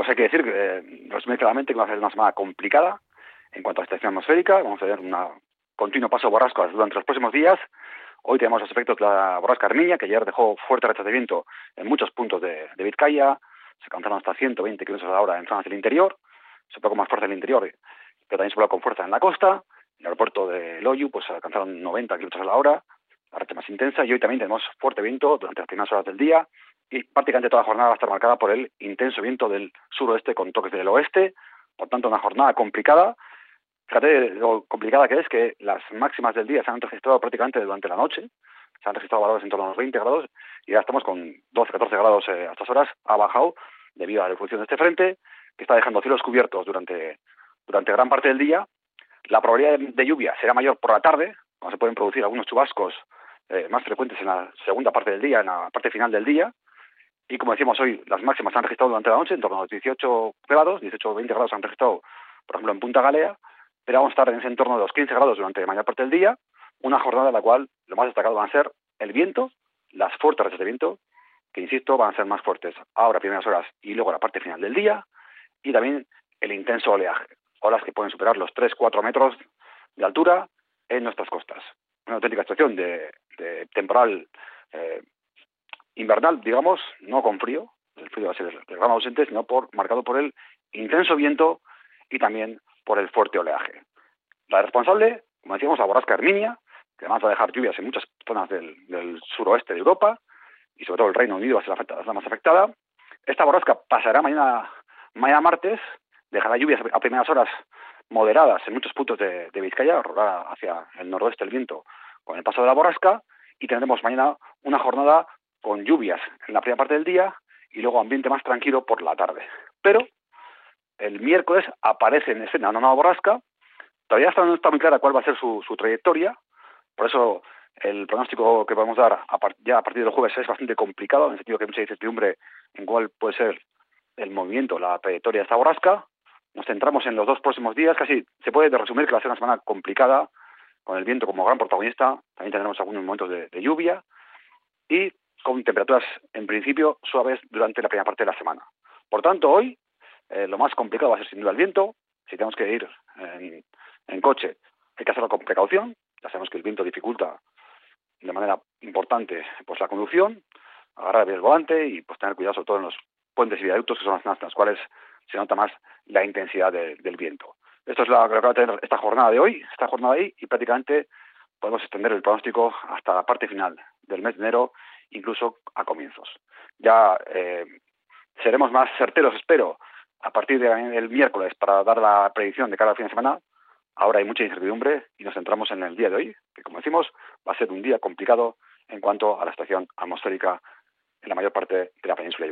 Pues hay que decir, resumir claramente que va a ser una semana complicada en cuanto a situación atmosférica. Vamos a tener un continuo paso borrascas durante los próximos días. Hoy tenemos los efectos de la borrasca Armiña, que ayer dejó fuerte rachas de viento en muchos puntos de Vizcaya. Se alcanzaron hasta 120 kilómetros a la hora en zonas del interior. Se tocó más fuerza en el interior, pero también se voló con fuerza en la costa. En el aeropuerto de Loiu pues se alcanzaron 90 kilómetros a la hora, la racha más intensa. Y hoy también tenemos fuerte viento durante las primeras horas del día. Y prácticamente toda la jornada va a estar marcada por el intenso viento del suroeste con toques del oeste. Por tanto, una jornada complicada. Fíjate lo complicada que es, que las máximas del día se han registrado prácticamente durante la noche. Se han registrado valores en torno a los 20 grados y ya estamos con 12, 14 grados a estas horas. Ha bajado debido a la evolución de este frente, que está dejando cielos cubiertos durante gran parte del día. La probabilidad de lluvia será mayor por la tarde, cuando se pueden producir algunos chubascos más frecuentes en la segunda parte del día, en la parte final del día. Y como decíamos hoy, las máximas se han registrado durante la noche en torno a los 18 grados, 18 o 20 grados se han registrado, por ejemplo, en Punta Galea, pero vamos a estar en ese entorno de los 15 grados durante la mayor parte del día, una jornada en la cual lo más destacado van a ser el viento, las fuertes rachas de viento, que insisto, van a ser más fuertes ahora, primeras horas, y luego la parte final del día, y también el intenso oleaje, olas que pueden superar los 3-4 metros de altura en nuestras costas. Una auténtica situación de temporal invernal, digamos, no con frío, el frío va a ser el gran ausente, sino marcado por el intenso viento y también por el fuerte oleaje. La responsable, como decíamos, la borrasca Herminia, que además va a dejar lluvias en muchas zonas del suroeste de Europa, y sobre todo el Reino Unido va a ser la más afectada. Esta borrasca pasará mañana martes, dejará lluvias a primeras horas moderadas en muchos puntos de Vizcaya, rodará hacia el noroeste el viento con el paso de la borrasca, y tendremos mañana una jornada con lluvias en la primera parte del día y luego ambiente más tranquilo por la tarde. Pero el miércoles aparece en escena una nueva borrasca. Todavía no está muy clara cuál va a ser su trayectoria, por eso el pronóstico que podemos dar ya a partir del jueves es bastante complicado, en el sentido que hay mucha incertidumbre en cuál puede ser el movimiento, la trayectoria de esta borrasca. Nos centramos en los dos próximos días, casi se puede resumir que va a ser una semana complicada, con el viento como gran protagonista. También tendremos algunos momentos de lluvia y con temperaturas en principio suaves durante la primera parte de la semana. Por tanto, hoy lo más complicado va a ser sin duda el viento. Si tenemos que ir en coche, hay que hacerlo con precaución. Ya sabemos que el viento dificulta de manera importante pues la conducción, agarrar bien el volante y pues tener cuidado sobre todo en los puentes y viaductos, que son las zonas en las cuales se nota más la intensidad del viento. Esto es lo que va a tener esta jornada de hoy, y prácticamente podemos extender el pronóstico hasta la parte final del mes de enero, incluso a comienzos. Ya seremos más certeros, espero, a partir del miércoles para dar la predicción de cara al fin de semana. Ahora hay mucha incertidumbre y nos centramos en el día de hoy, que como decimos va a ser un día complicado en cuanto a la situación atmosférica en la mayor parte de la península ibérica.